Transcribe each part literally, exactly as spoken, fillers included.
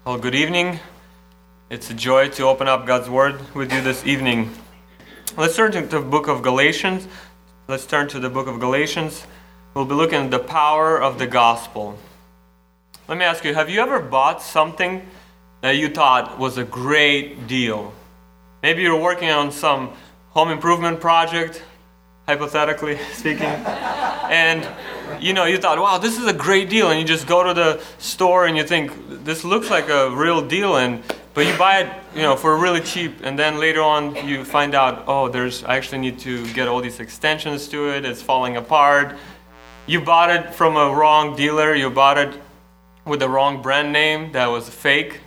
Well, good evening. It's a joy to open up God's Word with you this evening. Let's turn to the book of Galatians. Let's turn to the book of Galatians. We'll be looking at the power of the gospel. Let me ask you, have you ever bought something that you thought was a great deal? Maybe you're working on some home improvement project, hypothetically speaking, and you know, you thought, wow, this is a great deal, and you just go to the store and you think, this looks like a real deal, and but you buy it, you know, for really cheap, and then later on you find out, oh, there's I actually need to get all these extensions to it, it's falling apart. You bought it from a wrong dealer, you bought it with the wrong brand name that was fake.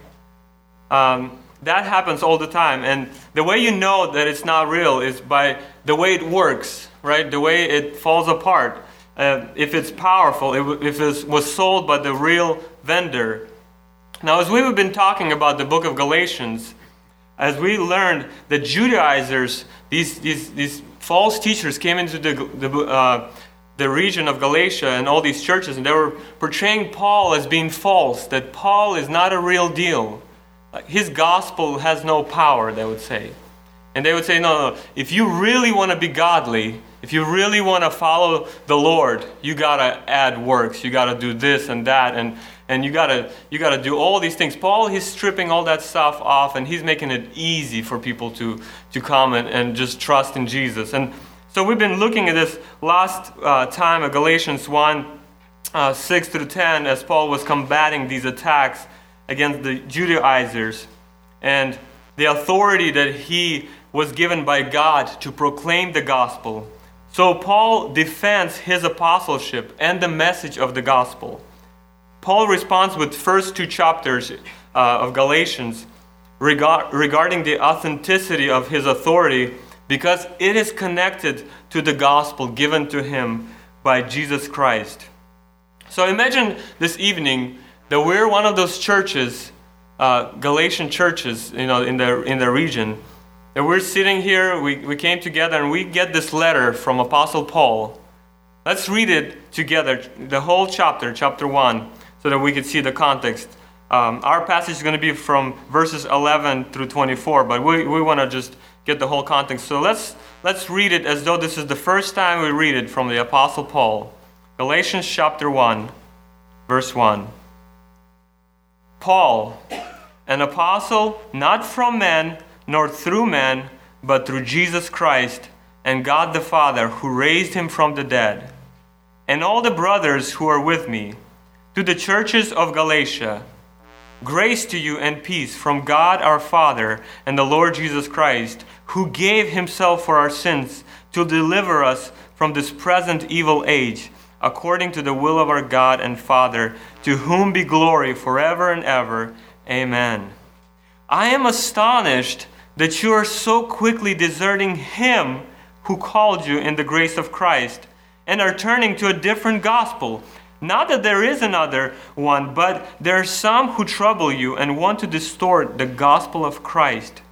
Um, that happens all the time, and the way you know that it's not real is by the way it works, right? The way it falls apart. Uh, if it's powerful, if, if it was sold by the real vendor. Now, as we've been talking about the book of Galatians, as we learned that Judaizers, these these, these false teachers came into the the, uh, the region of Galatia and all these churches, and they were portraying Paul as being false, that Paul is not a real deal. His gospel has no power, they would say. And they would say, no, no, if you really want to be godly, if you really want to follow the Lord, you got to add works. You got to do this and that, and, and you got to you got to do all these things. Paul, he's stripping all that stuff off, and he's making it easy for people to, to come and, and just trust in Jesus. And so we've been looking at this last uh, time of Galatians one, uh, six through ten, as Paul was combating these attacks against the Judaizers and the authority that he was given by God to proclaim the gospel. So Paul defends his apostleship and the message of the gospel. Paul responds with first two chapters uh, of Galatians regard, regarding the authenticity of his authority because it is connected to the gospel given to him by Jesus Christ. So imagine this evening that we're one of those churches, uh, Galatian churches, you know, in the in the region. And we're sitting here, we, we came together, and we get this letter from Apostle Paul. Let's read it together, the whole chapter, chapter one, so that we can see the context. Um, our passage is going to be from verses eleven through twenty-four, but we, we want to just get the whole context. So let's let's read it as though this is the first time we read it from the Apostle Paul. Galatians chapter one, verse one. Paul, an apostle, not from men, nor through men, but through Jesus Christ and God the Father, who raised him from the dead, and all the brothers who are with me, to the churches of Galatia, grace to you and peace from God our Father and the Lord Jesus Christ, who gave himself for our sins to deliver us from this present evil age, according to the will of our God and Father, to whom be glory forever and ever. Amen. I am astonished that you are so quickly deserting him who called you in the grace of Christ and are turning to a different gospel. Not that there is another one, but there are some who trouble you and want to distort the gospel of Christ.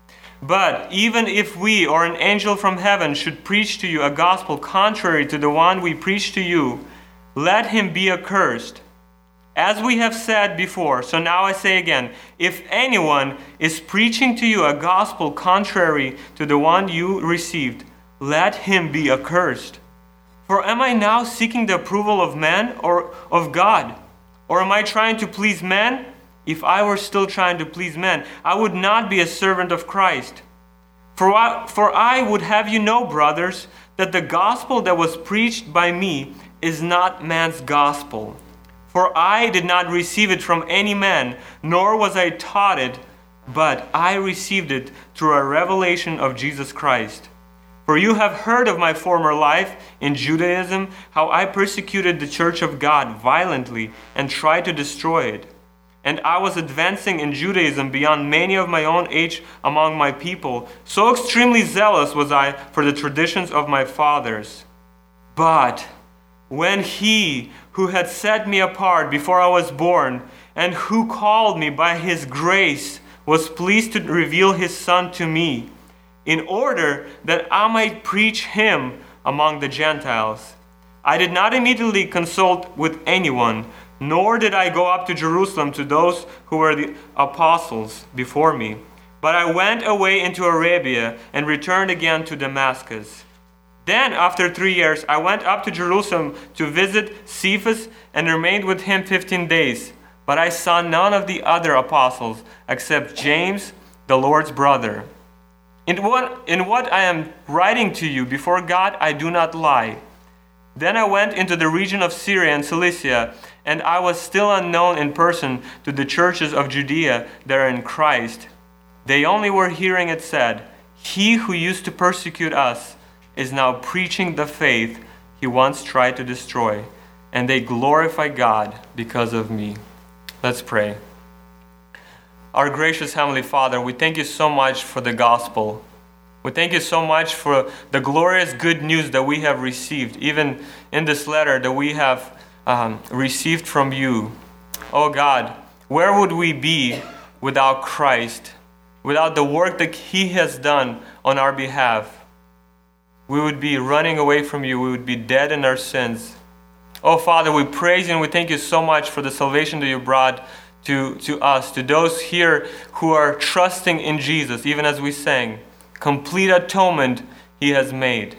But even if we or an angel from heaven should preach to you a gospel contrary to the one we preach to you, let him be accursed. As we have said before, so now I say again, if anyone is preaching to you a gospel contrary to the one you received, let him be accursed. For am I now seeking the approval of men or of God? Or am I trying to please men? If I were still trying to please men, I would not be a servant of Christ. For I, for I would have you know, brothers, that the gospel that was preached by me is not man's gospel. For I did not receive it from any man, nor was I taught it, but I received it through a revelation of Jesus Christ. For you have heard of my former life in Judaism, how I persecuted the church of God violently and tried to destroy it. And I was advancing in Judaism beyond many of my own age among my people. So extremely zealous was I for the traditions of my fathers. But when he who had set me apart before I was born, and who called me by his grace, was pleased to reveal his Son to me, in order that I might preach him among the Gentiles, I did not immediately consult with anyone, nor did I go up to Jerusalem to those who were the apostles before me, but I went away into Arabia and returned again to Damascus. Then, after three years, I went up to Jerusalem to visit Cephas and remained with him fifteen days. But I saw none of the other apostles except James, the Lord's brother. In what, in what I am writing to you before God, I do not lie. Then I went into the region of Syria and Cilicia, and I was still unknown in person to the churches of Judea that are in Christ. They only were hearing it said, "He who used to persecute us is now preaching the faith he once tried to destroy, and they glorify God because of me." Let's pray. Our gracious Heavenly Father, we thank you so much for the gospel. We thank you so much for the glorious good news that we have received, even in this letter that we have um, received from you. Oh God, where would we be without Christ, without the work that He has done on our behalf? We would be running away from you. We would be dead in our sins. Oh Father, we praise you and we thank you so much for the salvation that you brought to, to us, to those here who are trusting in Jesus, even as we sang. Complete atonement He has made.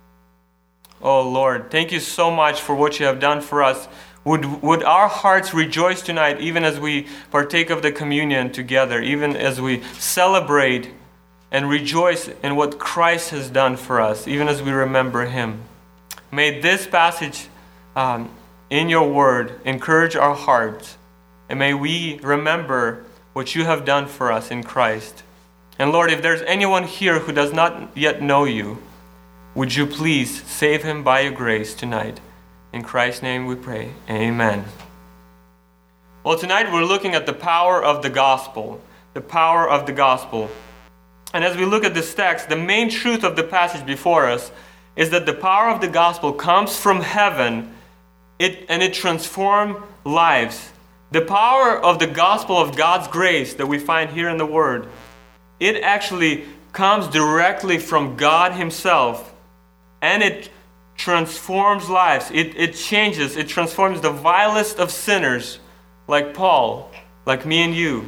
Oh Lord, thank you so much for what you have done for us. Would, would our hearts rejoice tonight, even as we partake of the communion together, even as we celebrate and rejoice in what Christ has done for us, even as we remember Him. May this passage um, in your word encourage our hearts, and may we remember what you have done for us in Christ. And Lord, if there's anyone here who does not yet know you, would you please save him by your grace tonight? In Christ's name we pray. Amen. Well, tonight we're looking at the power of the gospel. The power of the gospel. And as we look at this text, the main truth of the passage before us is that the power of the gospel comes from heaven, it, and it transforms lives. The power of the gospel of God's grace that we find here in the Word, it actually comes directly from God Himself, and it transforms lives. It, it changes, it transforms the vilest of sinners, like Paul, like me and you.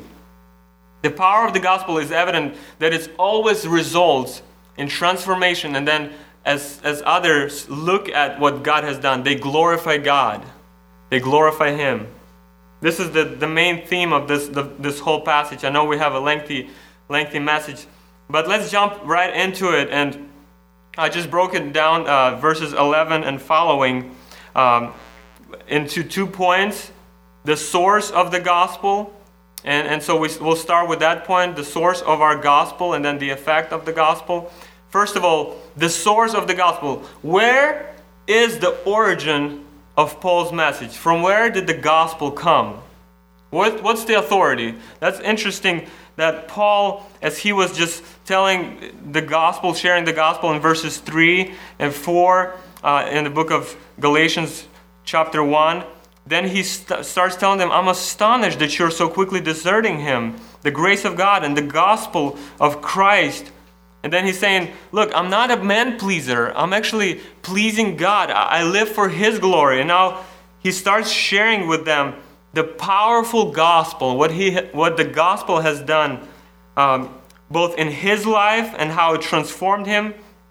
The power of the gospel is evident that it always results in transformation, and then as, as others look at what God has done, they glorify God. They glorify Him. This is the, the main theme of this, the, this whole passage. I know we have a lengthy, lengthy message, but let's jump right into it. And I just broke it down, uh, verses eleven and following, um, into two points. The source of the gospel. And, and so we, we'll start with that point, the source of our gospel, and then the effect of the gospel. First of all, the source of the gospel. Where is the origin of Paul's message? From where did the gospel come? What, what's the authority? That's interesting that Paul, as he was just telling the gospel, sharing the gospel in verses three and four uh, in the book of Galatians chapter one, then he st- starts telling them, I'm astonished that you're so quickly deserting Him, the grace of God and the gospel of Christ. And then he's saying, look, I'm not a man pleaser. I'm actually pleasing God. I live for His glory. And now he starts sharing with them the powerful gospel, what he, what the gospel has done, um, both in his life and how it transformed him,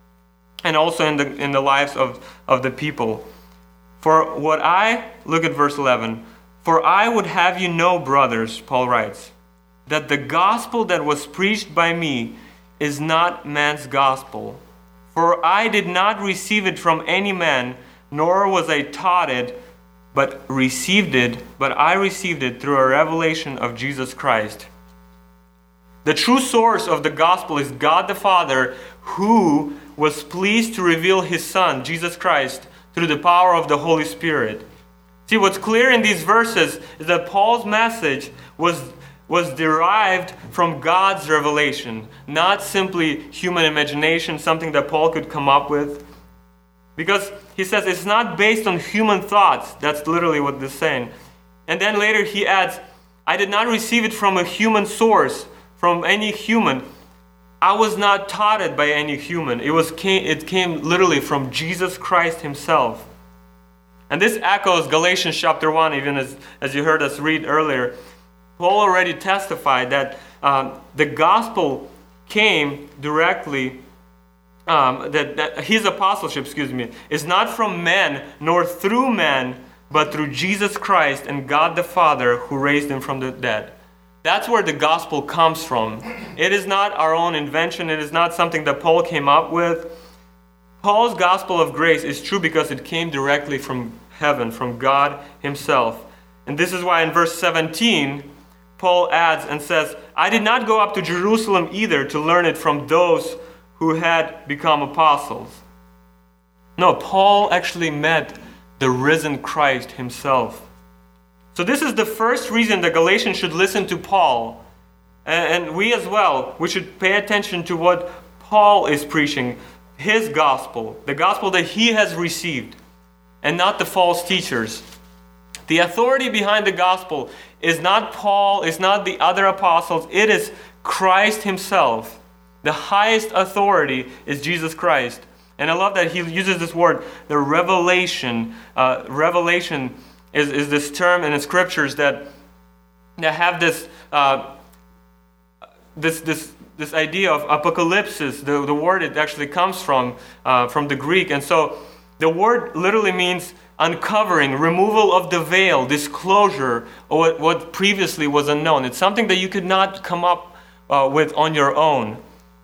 and also in the in the lives of, of the people. For what I, look at verse eleven, for I would have you know, brothers, Paul writes, that the gospel that was preached by me is not man's gospel. For I did not receive it from any man, nor was I taught it, but received it, but I received it through a revelation of Jesus Christ. The true source of the gospel is God the Father, who was pleased to reveal His Son, Jesus Christ, through the power of the Holy Spirit. See, what's clear in these verses is that Paul's message was was derived from God's revelation, not simply human imagination, something that Paul could come up with. Because he says it's not based on human thoughts. That's literally what this is saying. And then later he adds, I did not receive it from a human source, from any human. I was not taught it by any human. It was came, it came literally from Jesus Christ Himself. And this echoes Galatians chapter one, even as, as you heard us read earlier. Paul already testified that um, the gospel came directly, um, that, that his apostleship, excuse me, is not from men nor through men, but through Jesus Christ and God the Father who raised him from the dead. That's where the gospel comes from. It is not our own invention. It is not something that Paul came up with. Paul's gospel of grace is true because it came directly from heaven, from God himself. And this is why in verse seventeen, Paul adds and says, I did not go up to Jerusalem either to learn it from those who had become apostles. No, Paul actually met the risen Christ himself. So this is the first reason the Galatians should listen to Paul. And we as well, we should pay attention to what Paul is preaching, his gospel, the gospel that he has received, and not the false teachers. The authority behind the gospel is not Paul, is not the other apostles, it is Christ himself. The highest authority is Jesus Christ. And I love that he uses this word, the revelation. Uh, revelation is, is this term in the scriptures that, that have this, uh, this, this, this idea of apocalypsis. The, the word it actually comes from, uh, from the Greek. And so the word literally means uncovering, removal of the veil, disclosure of what, what previously was unknown. It's something that you could not come up uh, with on your own.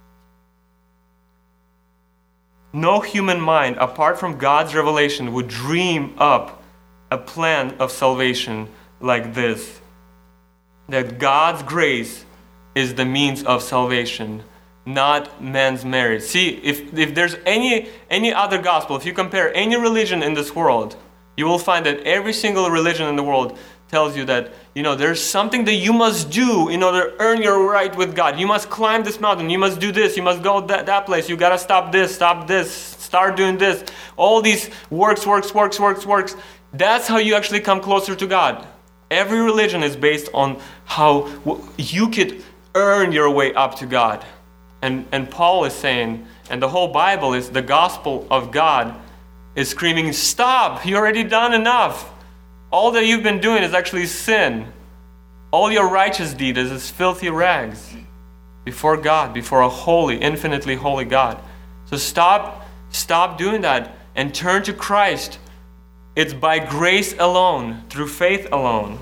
No human mind, apart from God's revelation, would dream up a plan of salvation like this. That God's grace is the means of salvation, not man's merit. See, if, if there's any, any other gospel, if you compare any religion in this world, you will find that every single religion in the world tells you that, you know, there's something that you must do in order to earn your right with God. You must climb this mountain. You must do this. You must go that, that place. You got to stop this, stop this, start doing this. All these works, works, works, works, works. That's how you actually come closer to God. Every religion is based on how you could earn your way up to God. And, and Paul is saying, and the whole Bible is the gospel of God is screaming, stop, you already done enough. All that you've been doing is actually sin. All your righteous deed is, is filthy rags before God, before a holy, infinitely holy God. So stop, stop doing that and turn to Christ. It's by grace alone, through faith alone.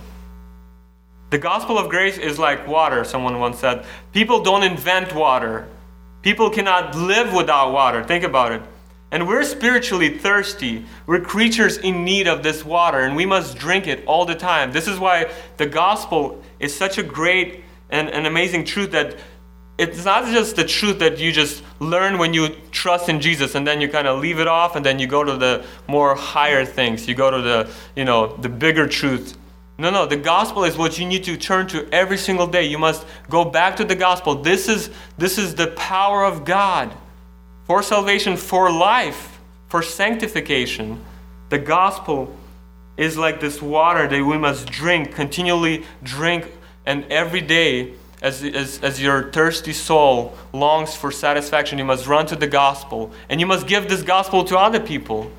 The gospel of grace is like water, someone once said. People don't invent water. People cannot live without water. Think about it. And we're spiritually thirsty. We're creatures in need of this water, and we must drink it all the time. This is why the gospel is such a great and an amazing truth, that it's not just the truth that you just learn when you trust in Jesus and then you kind of leave it off and then you go to the more higher things. You go to the, you know, the bigger truth. No, no, the gospel is what you need to turn to every single day. You must go back to the gospel. This is, this is the power of God for salvation, for life, for sanctification. The gospel is like this water that we must drink, continually drink, and every day as, as, as your thirsty soul longs for satisfaction, you must run to the gospel, and you must give this gospel to other people.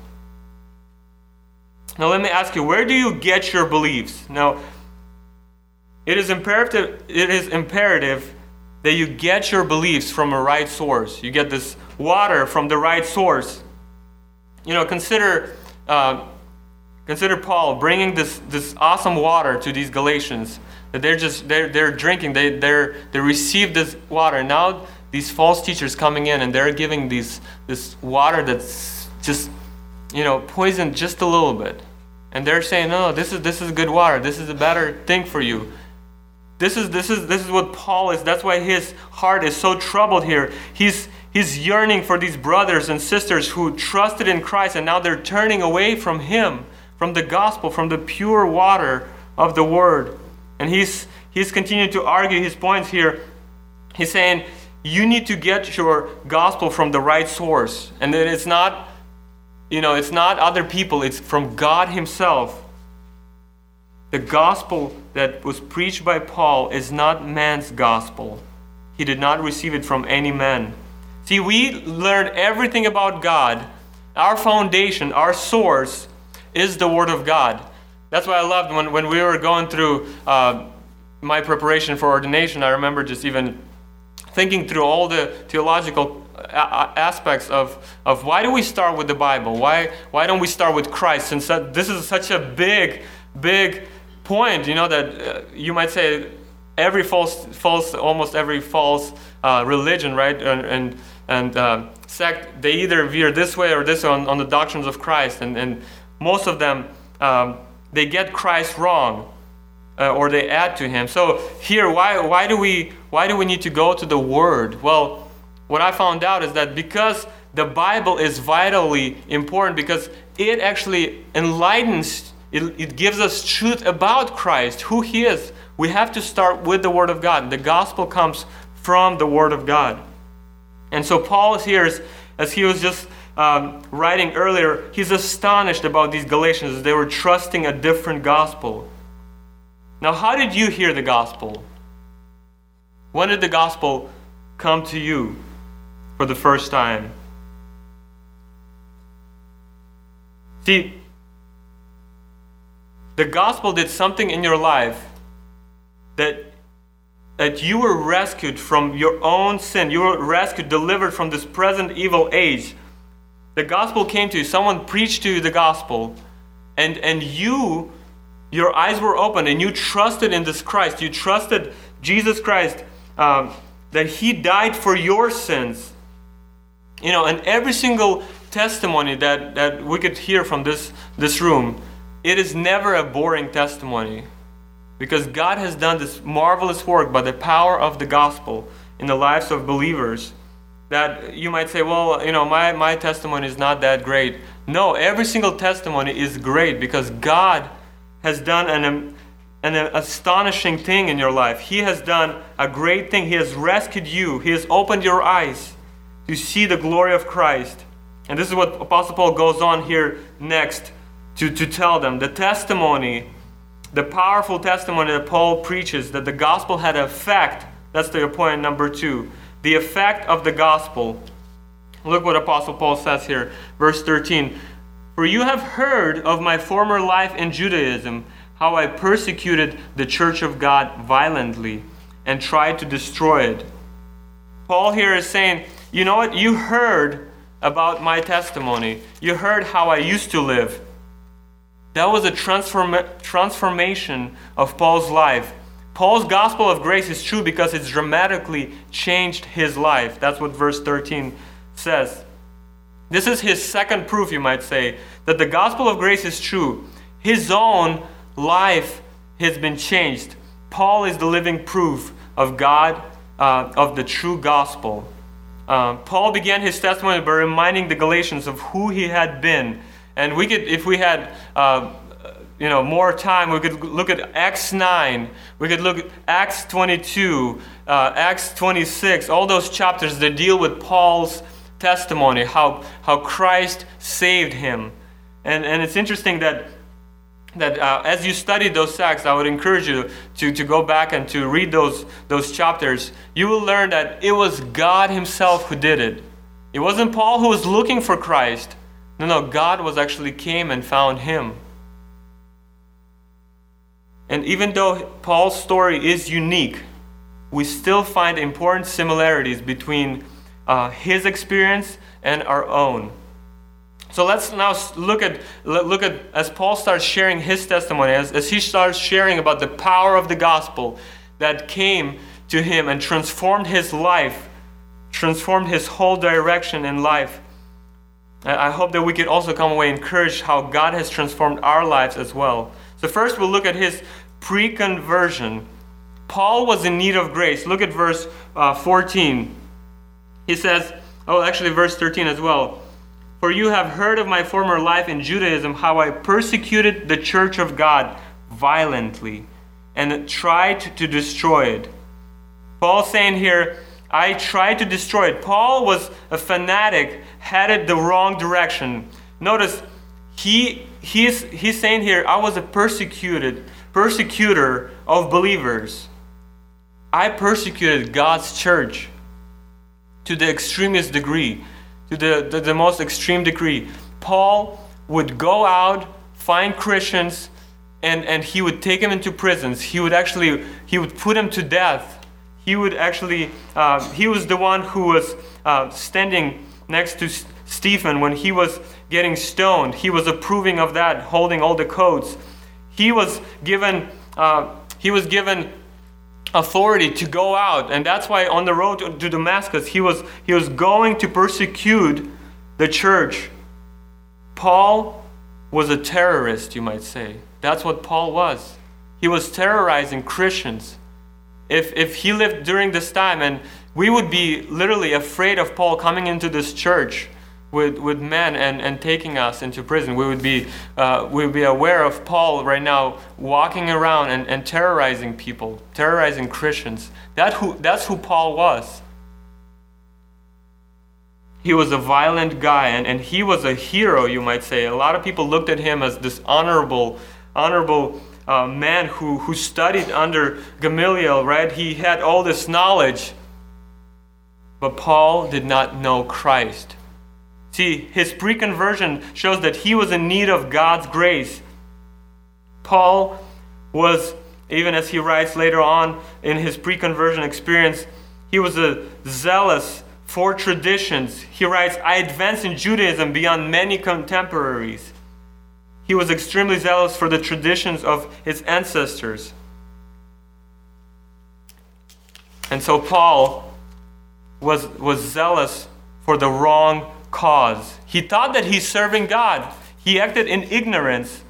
Now let me ask you, where do you get your beliefs? Now, it is imperative, it is imperative that you get your beliefs from a right source. You get this water from the right source. You know, consider uh, consider Paul bringing this, this awesome water to these Galatians. That they're just they're they're drinking. They they're they receive this water. Now these false teachers coming in and they're giving these this water that's just, you know, poisoned just a little bit. And they're saying, no, this is this is good water. This is a better thing for you. This is this is this is what Paul is. That's why his heart is so troubled here. He's he's yearning for these brothers and sisters who trusted in Christ, and now they're turning away from him, from the gospel, from the pure water of the word. And he's he's continuing to argue his points here. He's saying you need to get your gospel from the right source, and that it's not, you know, it's not other people. It's from God Himself. The gospel that was preached by Paul is not man's gospel. He did not receive it from any man. See, we learn everything about God. Our foundation, our source, is the Word of God. That's why I loved when, when we were going through uh, my preparation for ordination. I remember just even thinking through all the theological a- aspects of, of why do we start with the Bible? Why why don't we start with Christ? Since that, this is such a big, big point, you know, that uh, you might say every false, false, almost every false uh, religion, right, and and, and uh, sect, they either veer this way or this way on, on the doctrines of Christ, and, and most of them, um, they get Christ wrong, uh, or they add to Him. So here, why why do we why do we need to go to the Word? Well, what I found out is that because the Bible is vitally important, because it actually enlightens, it, it gives us truth about Christ, who He is. We have to start with the Word of God. The gospel comes from the Word of God. And so Paul is here, as, as he was just um, writing earlier, he's astonished about these Galatians. They were trusting a different gospel. Now, how did you hear the gospel? When did the gospel come to you for the first time? See, the gospel did something in your life that that you were rescued from your own sin. You were rescued, delivered from this present evil age. The gospel came to you. Someone preached to you the gospel, and and you, your eyes were open, and you trusted in this Christ. You trusted Jesus Christ, um, that He died for your sins. You know, and every single testimony that, that we could hear from this, this room, it is never a boring testimony. Because God has done this marvelous work by the power of the gospel in the lives of believers, that you might say, well, you know, my, my testimony is not that great. No, every single testimony is great because God has done an, an astonishing thing in your life. He has done a great thing. He has rescued you. He has opened your eyes to see the glory of Christ. And this is what Apostle Paul goes on here next to, to tell them. The testimony, the powerful testimony that Paul preaches, that the gospel had an effect. That's the point number two. The effect of the gospel. Look what Apostle Paul says here, verse thirteen. For you have heard of my former life in Judaism, how I persecuted the church of God violently and tried to destroy it. Paul here is saying, you know what? You heard about my testimony. You heard how I used to live. That was a transform- transformation of Paul's life. Paul's gospel of grace is true because it's dramatically changed his life. That's what verse thirteen says. This is his second proof, you might say, that the gospel of grace is true. His own life has been changed. Paul is the living proof of God, uh, of the true gospel. Uh, Paul began his testimony by reminding the Galatians of who he had been. And we could, if we had, uh, you know, more time, we could look at Acts nine. We could look at Acts twenty-two, uh, Acts twenty-six. All those chapters that deal with Paul's testimony, how how Christ saved him. And and it's interesting that that uh, as you study those texts, I would encourage you to, to go back and to read those those chapters. You will learn that it was God Himself who did it. It wasn't Paul who was looking for Christ. No, no, God was actually came and found him. And even though Paul's story is unique, we still find important similarities between uh, his experience and our own. So let's now look at look at as Paul starts sharing his testimony, as, as he starts sharing about the power of the gospel that came to him and transformed his life, transformed his whole direction in life. I hope that we could also come away encouraged how God has transformed our lives as well. So first we'll look at his pre-conversion. Paul was in need of grace. Look at verse uh, fourteen. He says, oh, actually verse thirteen as well. For you have heard of my former life in Judaism, how I persecuted the church of God violently and tried to destroy it. Paul's saying here, I tried to destroy it. Paul was a fanatic, headed the wrong direction. Notice, he he's he's saying here, I was a persecuted, persecutor of believers. I persecuted God's church to the extremist degree, to the, the, the most extreme degree. Paul would go out find Christians, and, and he would take them into prisons. He would actually, he would put them to death. He would actually, uh, he was the one who was uh, standing next to Stephen when he was getting stoned. He was approving of that, holding all the coats. He was given, uh, he was given authority to go out, and that's why on the road to, to Damascus, he was he was going to persecute the church. Paul was a terrorist, you might say. That's what Paul was. He was terrorizing Christians. If if he lived during this time, and we would be literally afraid of Paul coming into this church with with men and, and taking us into prison. We would be uh, we would be aware of Paul right now walking around and, and terrorizing people, terrorizing Christians. That who that's who Paul was. He was a violent guy, and, and he was a hero, you might say. A lot of people looked at him as this honorable, honorable uh, man who, who studied under Gamaliel, right? He had all this knowledge. But Paul did not know Christ. See, his pre-conversion shows that he was in need of God's grace. Paul was, even as he writes later on in his pre-conversion experience, he was a zealous for traditions. He writes, I advanced in Judaism beyond many contemporaries. He was extremely zealous for the traditions of his ancestors. And so Paul was, was zealous for the wrong cause. He thought that he's serving God. He acted in ignorance.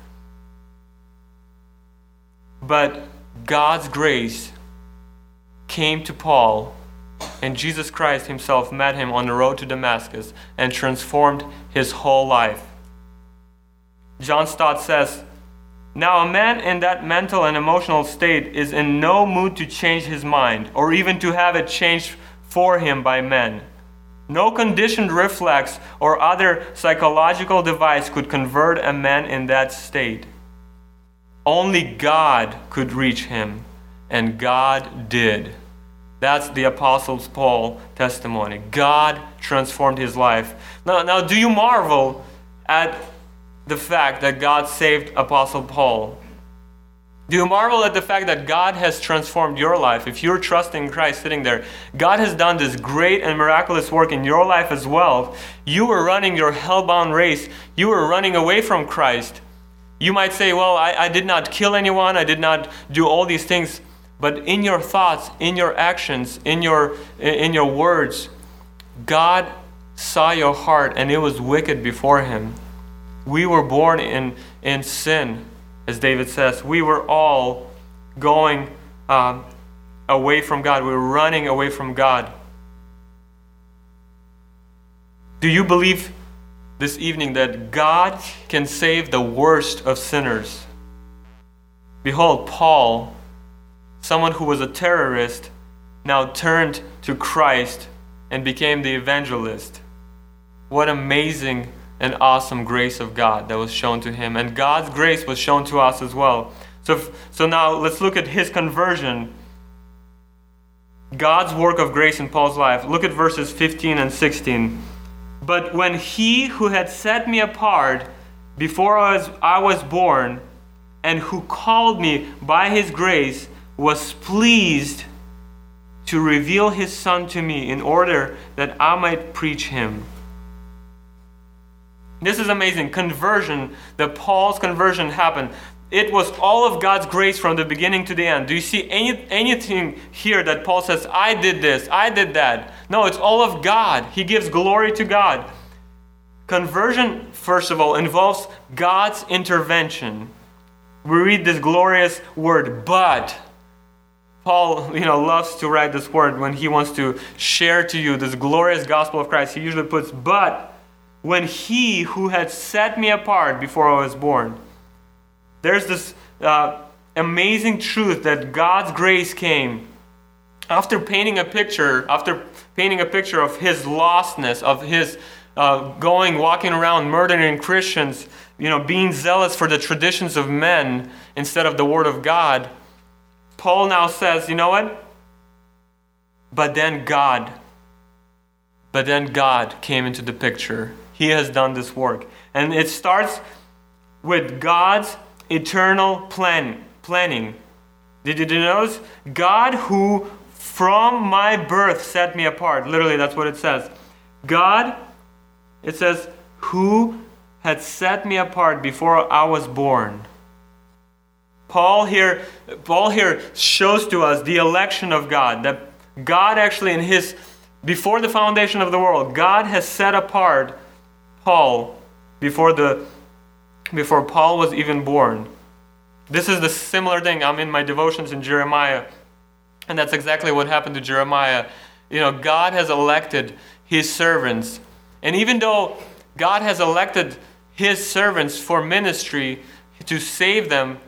But God's grace came to Paul, and Jesus Christ himself met him on the road to Damascus and transformed his whole life. John Stott says, now a man in that mental and emotional state is in no mood to change his mind or even to have it changed for him by men. No conditioned reflex or other psychological device could convert a man in that state. Only God could reach him, and God did. That's the Apostle Paul's testimony. God transformed his life. Now, now, do you marvel at the fact that God saved Apostle Paul? Do you marvel at the fact that God has transformed your life? If you're trusting Christ sitting there, God has done this great and miraculous work in your life as well. You were running your hell-bound race. You were running away from Christ. You might say, well, I, I did not kill anyone. I did not do all these things. But in your thoughts, in your actions, in your, in your words, God saw your heart, and it was wicked before Him. We were born in, in sin. As David says, we were all going um, away from God. We were running away from God. Do you believe this evening that God can save the worst of sinners? Behold, Paul, someone who was a terrorist, now turned to Christ and became the evangelist. What amazing and awesome grace of God that was shown to him. And God's grace was shown to us as well. So, so now let's look at his conversion. God's work of grace in Paul's life. Look at verses fifteen and sixteen. But when he who had set me apart before I was, I was born, and who called me by his grace, was pleased to reveal his Son to me in order that I might preach him. This is amazing. Conversion, that Paul's conversion happened. It was all of God's grace from the beginning to the end. Do you see any, anything here that Paul says, I did this, I did that? No, it's all of God. He gives glory to God. Conversion, first of all, involves God's intervention. We read this glorious word, but. Paul, you know, loves to write this word when he wants to share to you this glorious gospel of Christ. He usually puts, but. When he who had set me apart before I was born. There's this uh, amazing truth that God's grace came after painting a picture, after painting a picture of his lostness, of his uh, going, walking around, murdering Christians, you know, being zealous for the traditions of men instead of the word of God. Paul now says, you know what? But then God, but then God came into the picture. He has done this work. And it starts with God's eternal plan, planning. Did you notice? God who from my birth set me apart. Literally, that's what it says. God, it says, who had set me apart before I was born. Paul here, Paul here shows to us the election of God. That God actually in his, before the foundation of the world, God has set apart Paul before the before Paul was even born. This is the similar thing. I'm in my devotions in Jeremiah, and that's exactly what happened to Jeremiah. You know, God has elected his servants, and even though God has elected his servants for ministry to save them,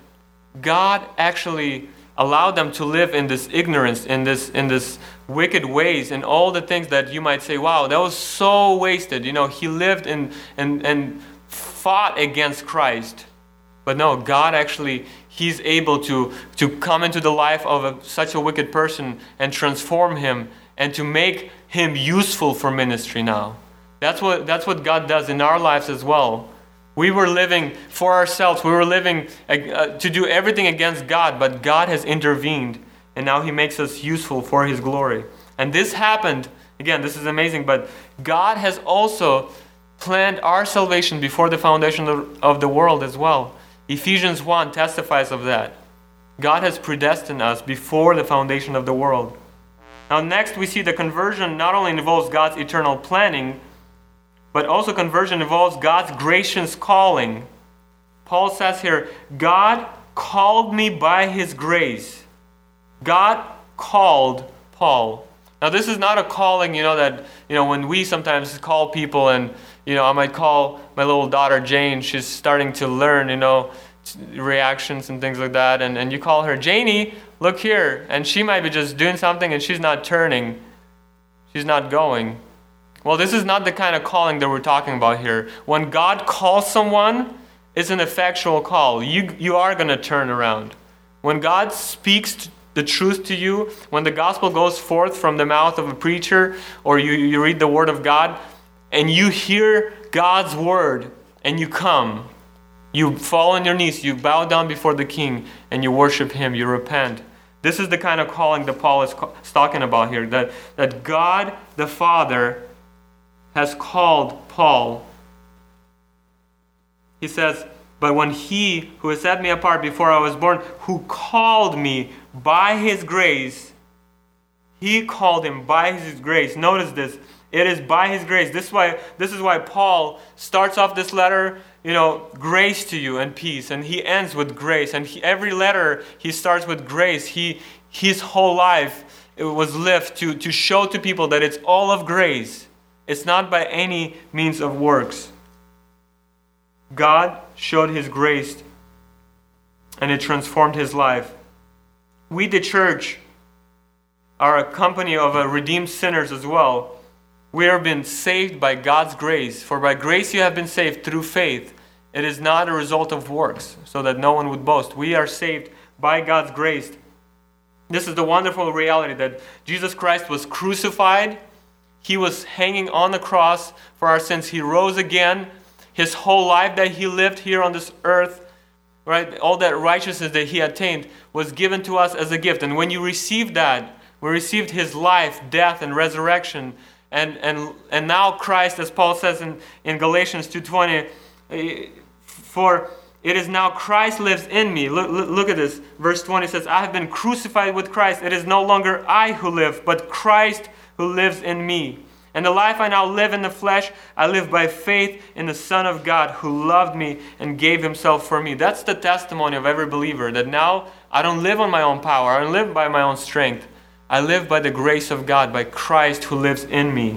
God actually allowed them to live in this ignorance, in this in this wicked ways, and all the things that you might say, wow, that was so wasted. You know, he lived in and and fought against Christ. But no, God actually, he's able to, to come into the life of a, such a wicked person and transform him and to make him useful for ministry now. That's what that's what God does in our lives as well. We were living for ourselves. We were living uh, to do everything against God, but God has intervened, and now he makes us useful for his glory. And this happened, again, this is amazing, but God has also planned our salvation before the foundation of, of the world as well. Ephesians one testifies of that. God has predestined us before the foundation of the world. Now next we see the conversion not only involves God's eternal planning, but also conversion involves God's gracious calling. Paul says here, God called me by his grace. God called Paul. Now this is not a calling, you know, that, you know, when we sometimes call people and, you know, I might call my little daughter Jane, she's starting to learn, you know, reactions and things like that, and, and you call her, Janie, look here, and she might be just doing something and she's not turning, she's not going. Well, this is not the kind of calling that we're talking about here. When God calls someone, it's an effectual call. You, you are going to turn around. When God speaks the truth to you, when the gospel goes forth from the mouth of a preacher, or you, you read the word of God, and you hear God's word, and you come, you fall on your knees, you bow down before the King, and you worship him, you repent. This is the kind of calling that Paul is talking about here, that, that God the Father has called Paul. He says, but when he who has set me apart before I was born, who called me by his grace, he called him by his grace. Notice this. It is by his grace. This is why, this is why Paul starts off this letter, you know, grace to you and peace. And he ends with grace. And he, every letter he starts with grace. He, his whole life it was lived to, to show to people that it's all of grace. It's not by any means of works. God showed his grace and it transformed his life. We, the church, are a company of uh, redeemed sinners as well. We have been saved by God's grace. For by grace you have been saved through faith. It is not a result of works, so that no one would boast. We are saved by God's grace. This is the wonderful reality that Jesus Christ was crucified. He was hanging on the cross for our sins. He rose again. His whole life that he lived here on this earth, right, all that righteousness that he attained was given to us as a gift. And when you receive that, we received his life, death, and resurrection. And and and now Christ, as Paul says in, in Galatians two twenty, for it is now Christ lives in me. Look, look, look at this. Verse twenty says, I have been crucified with Christ. It is no longer I who live, but Christ who lives in me. And the life I now live in the flesh, I live by faith in the Son of God who loved me and gave himself for me. That's the testimony of every believer, that now I don't live on my own power. I don't live by my own strength. I live by the grace of God, by Christ who lives in me.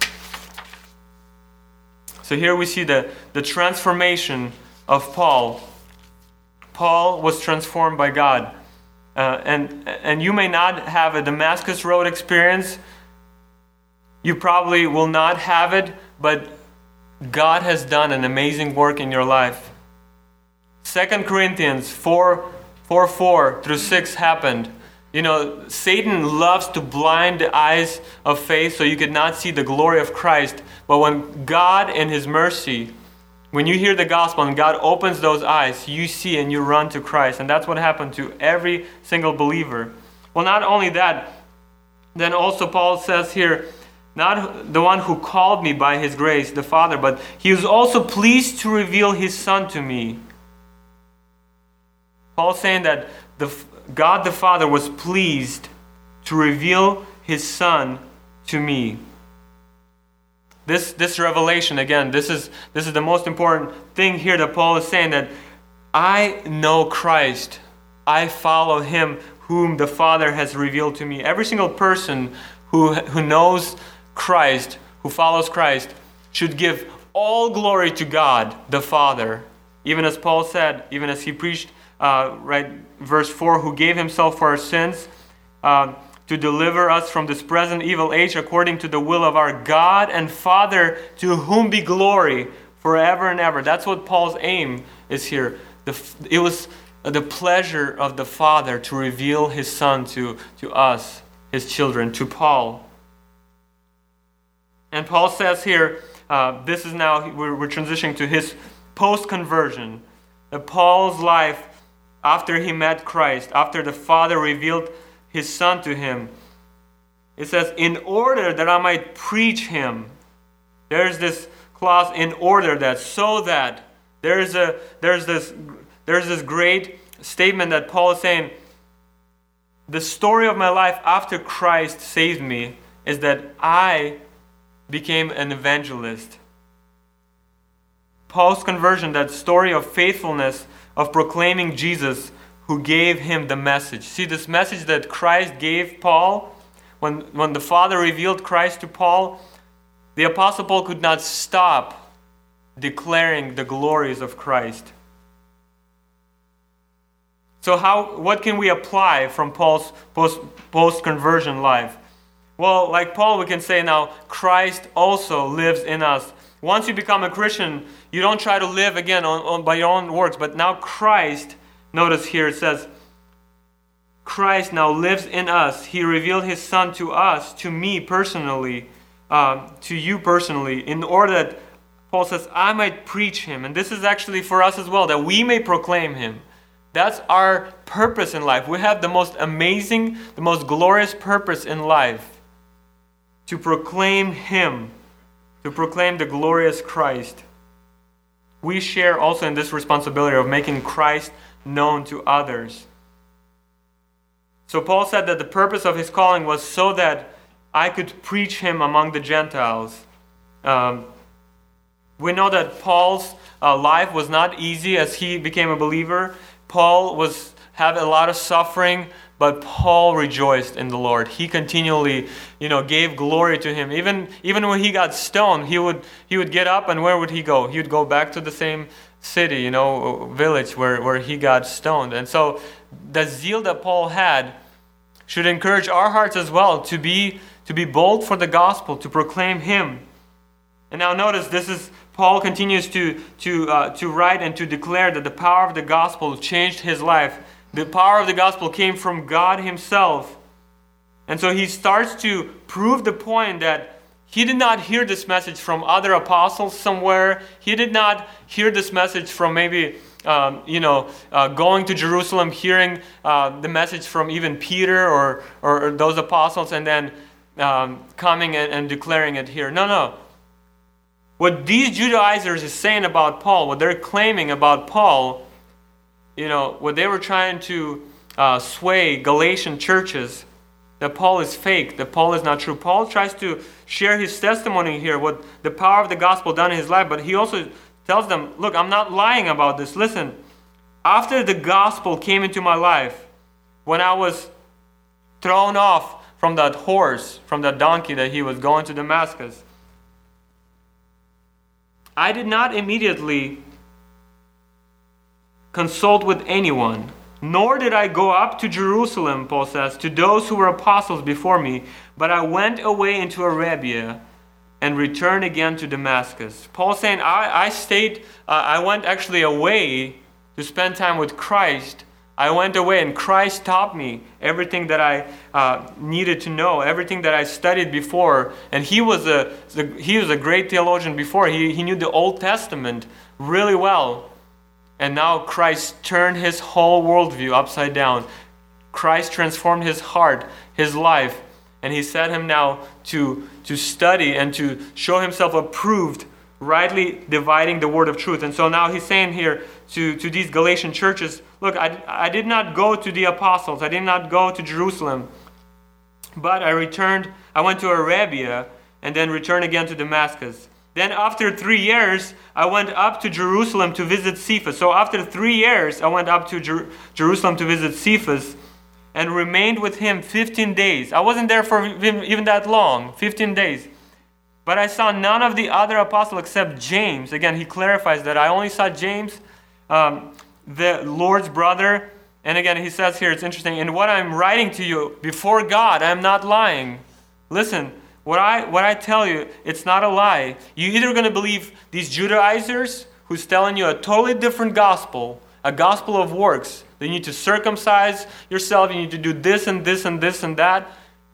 So here we see the, the transformation of Paul. Paul was transformed by God. Uh, and, and you may not have a Damascus Road experience. You probably will not have it, but God has done an amazing work in your life. Second Corinthians four, four, four through six happened. You know, Satan loves to blind the eyes of faith so you could not see the glory of Christ. But when God in his mercy When you hear the gospel and God opens those eyes, you see and you run to Christ. And that's what happened to every single believer. Well, not only that, then also Paul says here, not the one who called me by his grace, the Father, but he was also pleased to reveal his Son to me. Paul's saying that the God the Father was pleased to reveal his Son to me. This this revelation, again, this is this is the most important thing here that Paul is saying, that I know Christ. I follow him whom the Father has revealed to me. Every single person who who knows Christ, who follows Christ, should give all glory to God the Father. Even as Paul said, even as he preached, uh, right, verse four, who gave himself for our sins, uh, to deliver us from this present evil age according to the will of our God and Father, to whom be glory forever and ever. That's what Paul's aim is here. The, it was the pleasure of the Father to reveal his Son to, to us, his children, to Paul. And Paul says here, uh, this is now, we're, we're transitioning to his post-conversion. That Paul's life after he met Christ, after the Father revealed his Son to him. It says, in order that I might preach him. There's this clause, in order that, so that. There's a there's this there's this great statement that Paul is saying, the story of my life after Christ saved me is that I became an evangelist. Paul's conversion, that story of faithfulness, of proclaiming Jesus, who gave him the message. See, this message that Christ gave Paul, when, when the Father revealed Christ to Paul, the Apostle Paul could not stop declaring the glories of Christ. So how, what can we apply from Paul's post, post-conversion life? Well, like Paul, we can say now, Christ also lives in us. Once you become a Christian, you don't try to live again on, on by your own works, but now Christ, notice here it says, Christ now lives in us. He revealed his Son to us, to me personally, uh, to you personally, in order that, Paul says, I might preach him. And this is actually for us as well, that we may proclaim him. That's our purpose in life. We have the most amazing, the most glorious purpose in life, to proclaim him, to proclaim the glorious Christ. We share also in this responsibility of making Christ known to others. So Paul said that the purpose of his calling was so that I could preach him among the Gentiles. Um, we know that Paul's uh, life was not easy as he became a believer. Paul was had a lot of suffering, but Paul rejoiced in the Lord. He continually, you know, gave glory to him. Even even when he got stoned, he would he would get up, and where would he go? He would go back to the same city, you know, village where, where he got stoned. And so the zeal that Paul had should encourage our hearts as well to be to be bold for the gospel, to proclaim him. And now notice, this is Paul continues to to uh, to write and to declare that the power of the gospel changed his life. The power of the gospel came from God himself. And so he starts to prove the point that he did not hear this message from other apostles somewhere. He did not hear this message from maybe, um, you know, uh, going to Jerusalem, hearing uh, the message from even Peter or, or, or those apostles, and then um, coming and, and declaring it here. No, no. What these Judaizers is saying about Paul, what they're claiming about Paul, you know, what they were trying to uh, sway Galatian churches, that Paul is fake, that Paul is not true. Paul tries to share his testimony here, what the power of the gospel done in his life, but he also tells them, look, I'm not lying about this. Listen, after the gospel came into my life, when I was thrown off from that horse, from that donkey that he was going to Damascus, I did not immediately consult with anyone, nor did I go up to Jerusalem, Paul says, to those who were apostles before me, but I went away into Arabia and returned again to Damascus. Paul's saying, I, I stayed, uh, I went actually away to spend time with Christ I went away and Christ taught me everything that I uh, needed to know, everything that I studied before. And he was a he was a great theologian before. He, he knew the Old Testament really well. And now Christ turned his whole worldview upside down. Christ transformed his heart, his life. And he set him now to, to study and to show himself approved, rightly dividing the word of truth. And so now he's saying here to, to these Galatian churches, look, I, I did not go to the apostles. I did not go to Jerusalem. But I returned, I went to Arabia and then returned again to Damascus. Then after three years, I went up to Jerusalem to visit Cephas. So after three years, I went up to Jer- Jerusalem to visit Cephas and remained with him fifteen days. I wasn't there for even that long, fifteen days. But I saw none of the other apostles except James. Again, he clarifies that I only saw James, um, the Lord's brother. And again, he says here, it's interesting, in what I'm writing to you before God, I'm not lying. Listen, what I what I tell you, it's not a lie. You're either going to believe these Judaizers who's telling you a totally different gospel, a gospel of works. You need to circumcise yourself, you need to do this and this and this and that.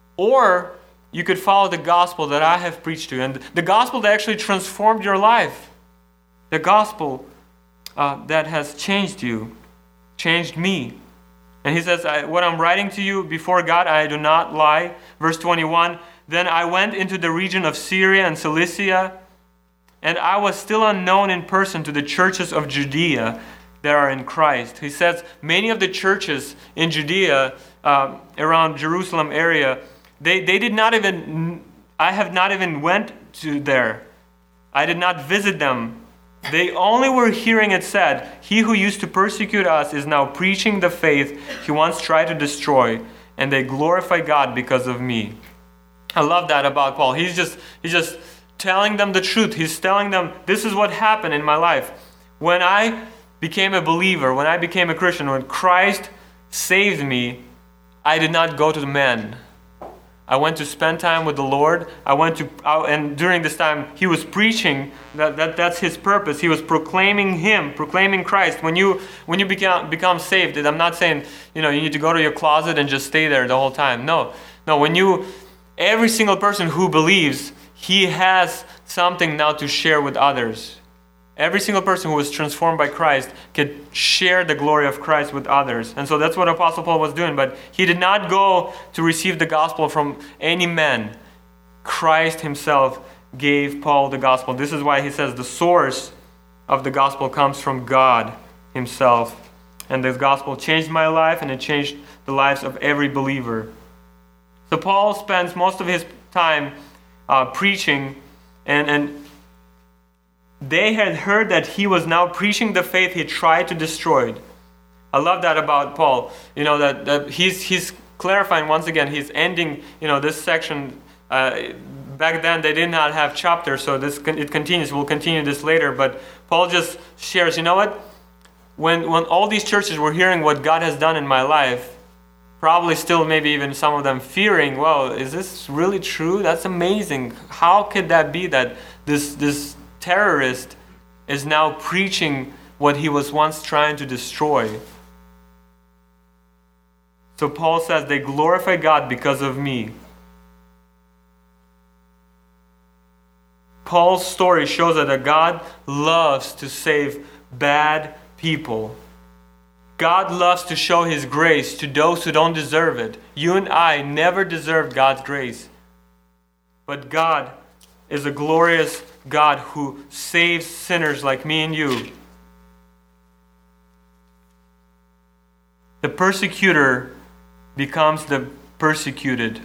Or you could follow the gospel that I have preached to you. And the gospel that actually transformed your life. The gospel uh, that has changed you, changed me. And he says, I, what I'm writing to you before God, I do not lie. Verse twenty-one, then I went into the region of Syria and Cilicia, and I was still unknown in person to the churches of Judea that are in Christ. He says many of the churches in Judea, uh, around Jerusalem area, they, they did not even, I have not even went to there. I did not visit them. They only were hearing it said, he who used to persecute us is now preaching the faith he once tried to destroy, and they glorify God because of me. I love that about Paul. He's just, he's just telling them the truth. He's telling them, this is what happened in my life. When I became a believer, when I became a Christian, when Christ saved me, I did not go to the men. I went to spend time with the Lord. I went to, and during this time, he was preaching. That, that that's his purpose. He was proclaiming him, proclaiming Christ. When you when you become become saved, I'm not saying you know you need to go to your closet and just stay there the whole time. No, no. When you, every single person who believes, he has something now to share with others. Every single person who was transformed by Christ could share the glory of Christ with others. And so that's what Apostle Paul was doing. But he did not go to receive the gospel from any man. Christ himself gave Paul the gospel. This is why he says the source of the gospel comes from God himself. And this gospel changed my life, and it changed the lives of every believer. So Paul spends most of his time uh, preaching, and, and they had heard that he was now preaching the faith he tried to destroy. I love that about Paul. You know, that, that he's he's clarifying once again, he's ending, you know, this section. Uh, back then they did not have chapters, so this it continues. We'll continue this later, but Paul just shares, you know what? When when all these churches were hearing what God has done in my life, probably still maybe even some of them fearing, well, is this really true? That's amazing. How could that be that this this terrorist is now preaching what he was once trying to destroy? So Paul says, they glorify God because of me. Paul's story shows that God loves to save bad people. God loves to show his grace to those who don't deserve it. You and I never deserved God's grace. But God is a glorious God who saves sinners like me and you. The persecutor becomes the persecuted.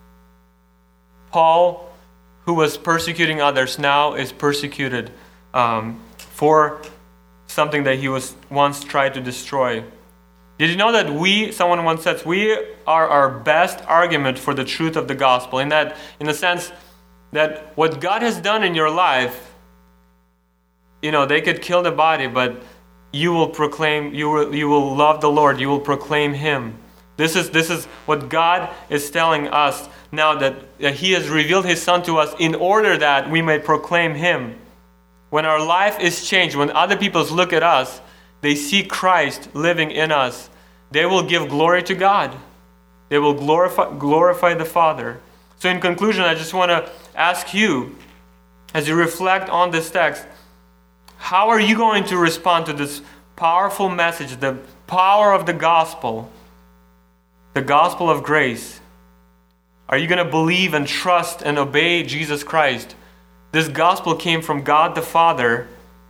Paul, who was persecuting others, now is persecuted um, for something that he was once tried to destroy. Did you know that we, someone once said, we are our best argument for the truth of the gospel? In that, in the sense that what God has done in your life, you know, they could kill the body, but you will proclaim, you will, you will love the Lord, you will proclaim him. This is this is what God is telling us now, that, that he has revealed his Son to us in order that we may proclaim him. When our life is changed, when other people look at us, they see Christ living in us. they will give glory to God. They will glorify, glorify the Father. So in conclusion, I just want to ask you, as you reflect on this text, how are you going to respond to this powerful message, the power of the gospel, the gospel of grace? Are you going to believe and trust and obey Jesus Christ? This gospel came from God the Father.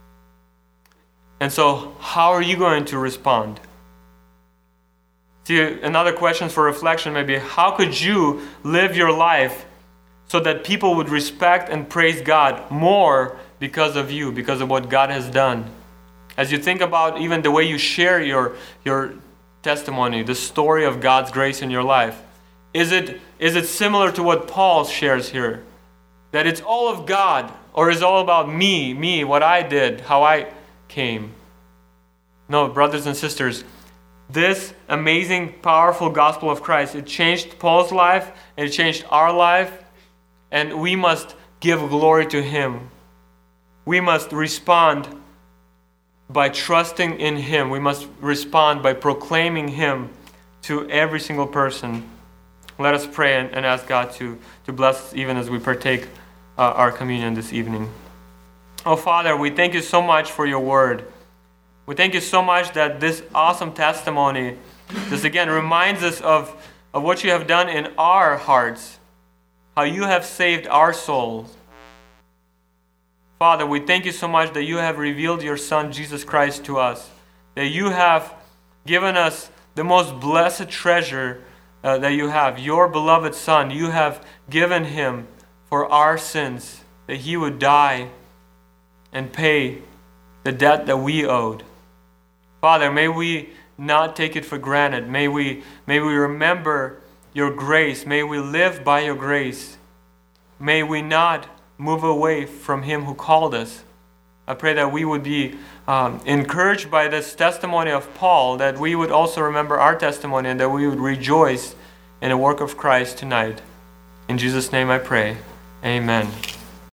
And so, how are you going to respond? See, another question for reflection may be, how could you live your life so that people would respect and praise God more because of you, because of what God has done? As you think about even the way you share your, your testimony, the story of God's grace in your life, is it, is it similar to what Paul shares here? That it's all of God, or is it all about me, me, what I did, how I came? No, brothers and sisters, this amazing, powerful gospel of Christ, it changed Paul's life, and it changed our life, and we must give glory to Him. We must respond by trusting in Him. We must respond by proclaiming Him to every single person. Let us pray and, and ask God to, to bless us even as we partake uh, our communion this evening. Oh Father, we thank you so much for your word. We thank you so much that this awesome testimony, this again reminds us of, of what you have done in our hearts, how you have saved our souls. Father, we thank you so much that you have revealed your Son, Jesus Christ, to us, that you have given us the most blessed treasure uh, that you have, your beloved Son. You have given him for our sins, that he would die and pay the debt that we owed. Father, may we not take it for granted. May we, may we remember your grace. May we live by your grace. May we not move away from him who called us. I pray that we would be um, encouraged by this testimony of Paul, that we would also remember our testimony, and that we would rejoice in the work of Christ tonight. In Jesus' name I pray. Amen.